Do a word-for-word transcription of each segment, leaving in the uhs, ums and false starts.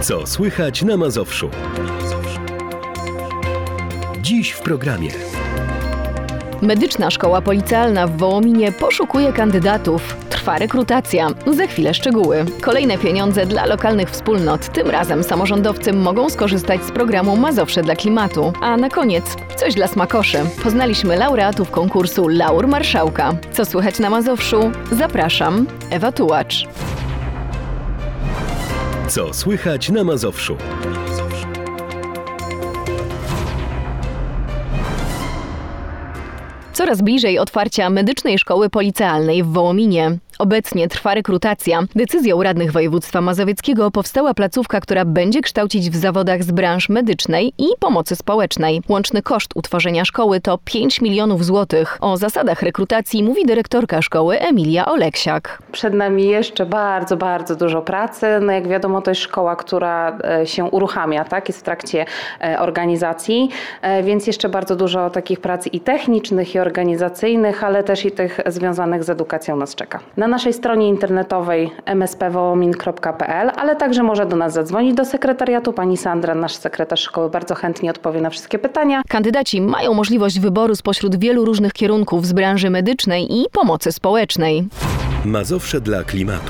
Co słychać na Mazowszu? Dziś w programie. Medyczna Szkoła Policjalna w Wołominie poszukuje kandydatów. Trwa rekrutacja. Za chwilę szczegóły. Kolejne pieniądze dla lokalnych wspólnot. Tym razem samorządowcy mogą skorzystać z programu Mazowsze dla klimatu. A na koniec coś dla smakoszy. Poznaliśmy laureatów konkursu Laur Marszałka. Co słychać na Mazowszu? Zapraszam, Ewa Tułacz. Co słychać na Mazowszu? Coraz bliżej otwarcia Medycznej Szkoły Policjalnej w Wołominie. Obecnie trwa rekrutacja. Decyzją radnych województwa mazowieckiego powstała placówka, która będzie kształcić w zawodach z branż medycznej i pomocy społecznej. Łączny koszt utworzenia szkoły to pięć milionów złotych. O zasadach rekrutacji mówi dyrektorka szkoły Emilia Oleksiak. Przed nami jeszcze bardzo, bardzo dużo pracy. No jak wiadomo, to jest szkoła, która się uruchamia, tak? Jest w trakcie organizacji, więc jeszcze bardzo dużo takich prac i technicznych, i organizacyjnych, ale też i tych związanych z edukacją nas czeka. Na naszej stronie internetowej m s p wołomin kropka p l, ale także może do nas zadzwonić do sekretariatu. Pani Sandra, nasz sekretarz szkoły, bardzo chętnie odpowie na wszystkie pytania. Kandydaci mają możliwość wyboru spośród wielu różnych kierunków z branży medycznej i pomocy społecznej. Mazowsze dla klimatu.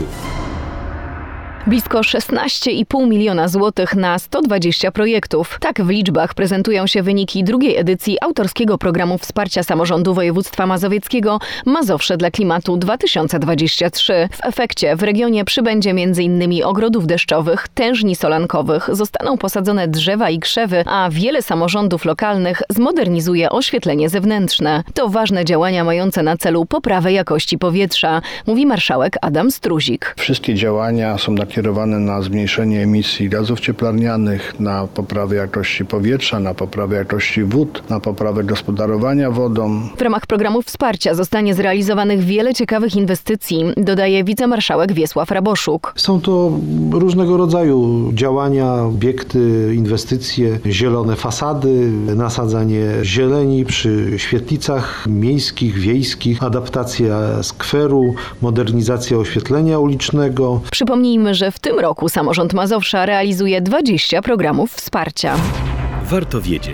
Blisko szesnaście i pół miliona złotych na sto dwadzieścia projektów. Tak w liczbach prezentują się wyniki drugiej edycji autorskiego programu wsparcia samorządu województwa mazowieckiego Mazowsze dla klimatu dwa tysiące dwadzieścia trzy. W efekcie w regionie przybędzie między innymi ogrodów deszczowych, tężni solankowych, zostaną posadzone drzewa i krzewy, a wiele samorządów lokalnych zmodernizuje oświetlenie zewnętrzne. To ważne działania mające na celu poprawę jakości powietrza, mówi marszałek Adam Struzik. Wszystkie działania są nakierowane kierowane na zmniejszenie emisji gazów cieplarnianych, na poprawę jakości powietrza, na poprawę jakości wód, na poprawę gospodarowania wodą. W ramach programu wsparcia zostanie zrealizowanych wiele ciekawych inwestycji, dodaje wicemarszałek Wiesław Raboszuk. Są to różnego rodzaju działania, obiekty, inwestycje, zielone fasady, nasadzanie zieleni przy świetlicach miejskich, wiejskich, adaptacja skweru, modernizacja oświetlenia ulicznego. Przypomnijmy, że w tym roku samorząd Mazowsza realizuje dwadzieścia programów wsparcia. Warto wiedzieć.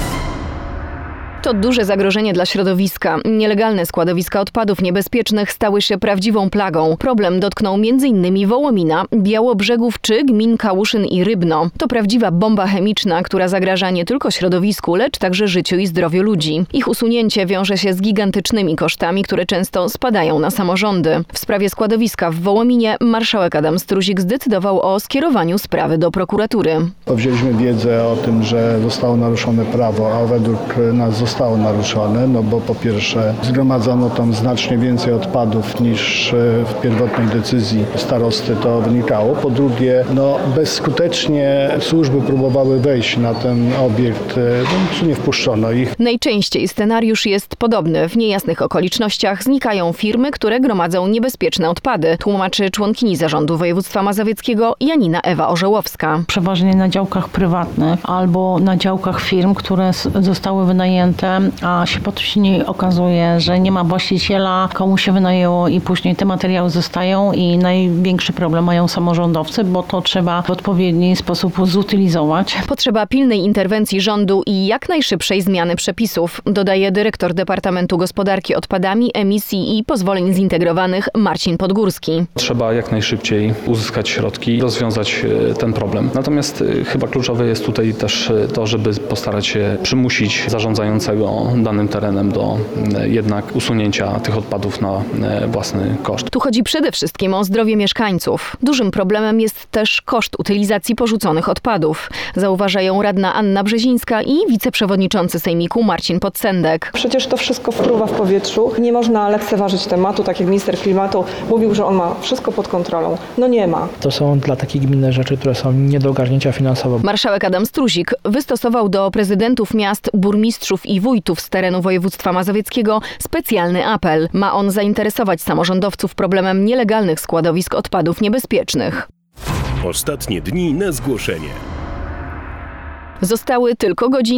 To duże zagrożenie dla środowiska. Nielegalne składowiska odpadów niebezpiecznych stały się prawdziwą plagą. Problem dotknął między innymi Wołomina, Białobrzegów czy gmin Kałuszyn i Rybno. To prawdziwa bomba chemiczna, która zagraża nie tylko środowisku, lecz także życiu i zdrowiu ludzi. Ich usunięcie wiąże się z gigantycznymi kosztami, które często spadają na samorządy. W sprawie składowiska w Wołominie marszałek Adam Struzik zdecydował o skierowaniu sprawy do prokuratury. Wzięliśmy wiedzę o tym, że zostało naruszone prawo, a według nas zostało zostało naruszone, no bo po pierwsze zgromadzono tam znacznie więcej odpadów niż w pierwotnej decyzji starosty to wynikało. Po drugie, no bezskutecznie służby próbowały wejść na ten obiekt, no, nie wpuszczono ich. Najczęściej scenariusz jest podobny. W niejasnych okolicznościach znikają firmy, które gromadzą niebezpieczne odpady, tłumaczy członkini zarządu województwa mazowieckiego Janina Ewa Orzełowska. Przeważnie na działkach prywatnych albo na działkach firm, które zostały wynajęte, a się później okazuje, że nie ma właściciela, komu się wynajęło i później te materiały zostają i największy problem mają samorządowcy, bo to trzeba w odpowiedni sposób zutylizować. Potrzeba pilnej interwencji rządu i jak najszybszej zmiany przepisów, dodaje dyrektor Departamentu Gospodarki Odpadami, Emisji i Pozwoleń Zintegrowanych Marcin Podgórski. Trzeba jak najszybciej uzyskać środki i rozwiązać ten problem. Natomiast chyba kluczowe jest tutaj też to, żeby postarać się przymusić zarządzającego danym terenem do jednak usunięcia tych odpadów na własny koszt. Tu chodzi przede wszystkim o zdrowie mieszkańców. Dużym problemem jest też koszt utylizacji porzuconych odpadów. Zauważają radna Anna Brzezińska i wiceprzewodniczący sejmiku Marcin Podsendek. Przecież to wszystko fruwa w powietrzu. Nie można lekceważyć tematu, tak jak minister klimatu mówił, że on ma wszystko pod kontrolą. No nie ma. To są dla takich gmin rzeczy, które są nie do ogarnięcia finansowo. Marszałek Adam Struzik wystosował do prezydentów miast, burmistrzów i wójtów z terenu województwa mazowieckiego specjalny apel. Ma on zainteresować samorządowców problemem nielegalnych składowisk odpadów niebezpiecznych. Ostatnie dni na zgłoszenie. Zostały tylko godziny.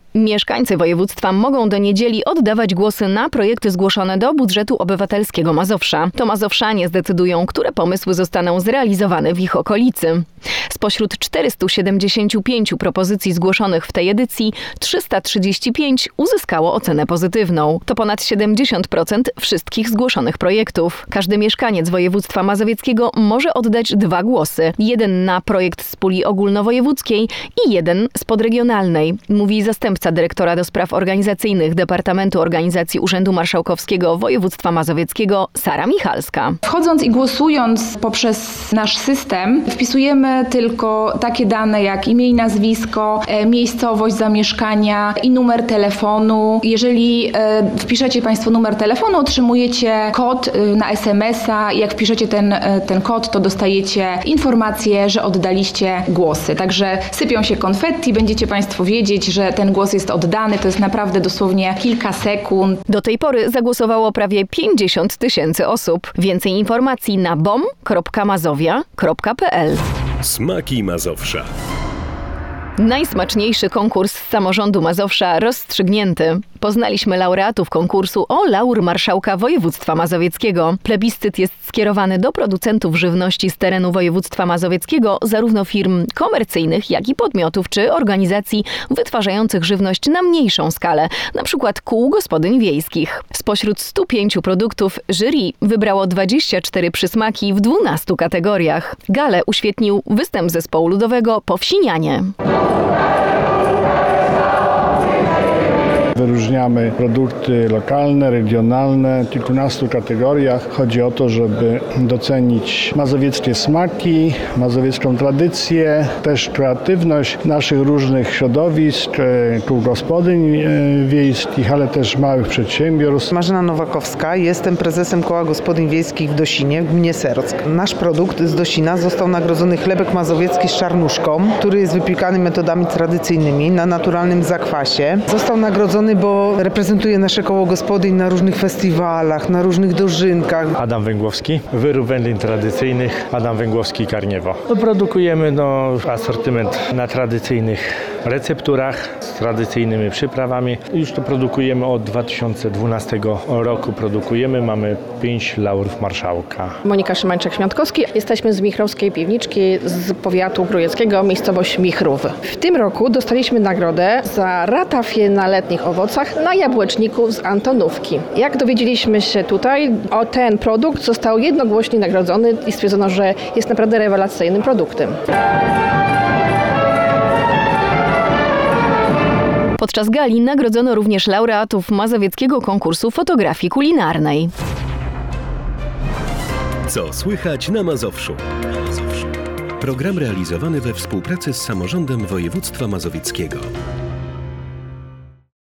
Mieszkańcy województwa mogą do niedzieli oddawać głosy na projekty zgłoszone do budżetu obywatelskiego Mazowsza. To mazowszanie zdecydują, które pomysły zostaną zrealizowane w ich okolicy. Spośród czterysta siedemdziesiąt pięć propozycji zgłoszonych w tej edycji trzysta trzydzieści pięć uzyskało ocenę pozytywną. To ponad siedemdziesiąt procent wszystkich zgłoszonych projektów. Każdy mieszkaniec województwa mazowieckiego może oddać dwa głosy. Jeden na projekt z puli ogólnowojewódzkiej i jeden z podregionalnej, mówi zastępca dyrektora do spraw organizacyjnych Departamentu Organizacji Urzędu Marszałkowskiego Województwa Mazowieckiego Sara Michalska. Wchodząc i głosując poprzez nasz system, wpisujemy tylko takie dane jak imię i nazwisko, e, miejscowość zamieszkania i numer telefonu. Jeżeli e, wpiszecie Państwo numer telefonu, otrzymujecie kod e, na es em es a. Jak wpiszecie ten, e, ten kod, to dostajecie informację, że oddaliście głosy. Także sypią się konfetti, będziecie Państwo wiedzieć, że ten głos jest oddany. To jest naprawdę dosłownie kilka sekund. Do tej pory zagłosowało prawie pięćdziesiąt tysięcy osób. Więcej informacji na bom kropka mazowia kropka pe el. Smaki Mazowsza. Najsmaczniejszy konkurs z samorządu Mazowsza rozstrzygnięty. Poznaliśmy laureatów konkursu o laur marszałka województwa mazowieckiego. Plebiscyt jest skierowany do producentów żywności z terenu województwa mazowieckiego, zarówno firm komercyjnych, jak i podmiotów czy organizacji wytwarzających żywność na mniejszą skalę, np. kół gospodyń wiejskich. Spośród stu pięciu produktów jury wybrało dwadzieścia cztery przysmaki w dwunastu kategoriach. Galę uświetnił występ zespołu ludowego Powsinianie. Wyróżniamy produkty lokalne, regionalne w kilkunastu kategoriach. Chodzi o to, żeby docenić mazowieckie smaki, mazowiecką tradycję, też kreatywność naszych różnych środowisk, kół gospodyń wiejskich, ale też małych przedsiębiorstw. Marzena Nowakowska, jestem prezesem Koła Gospodyń Wiejskich w Dosinie, w gminie Serock. Nasz produkt z Dosina został nagrodzony chlebek mazowiecki z czarnuszką, który jest wypiekany metodami tradycyjnymi na naturalnym zakwasie. Został nagrodzony, bo reprezentuje nasze koło gospodyń na różnych festiwalach, na różnych dożynkach. Adam Węgłowski, wyrób wędlin tradycyjnych, Adam Węgłowski Karniewo. Produkujemy no, asortyment na tradycyjnych recepturach, z tradycyjnymi przyprawami. Już to produkujemy od dwa tysiące dwunastego roku. Produkujemy, mamy pięć laurów marszałka. Monika Szymańczak-Świątkowski. Jesteśmy z Michrowskiej Piwniczki z powiatu grójeckiego, miejscowość Michrów. W tym roku dostaliśmy nagrodę za ratafię na letnich owocach na jabłeczniku z Antonówki. Jak dowiedzieliśmy się tutaj, o ten produkt został jednogłośnie nagrodzony i stwierdzono, że jest naprawdę rewelacyjnym produktem. Podczas gali nagrodzono również laureatów mazowieckiego konkursu fotografii kulinarnej. Co słychać na Mazowszu? Program realizowany we współpracy z samorządem województwa mazowieckiego.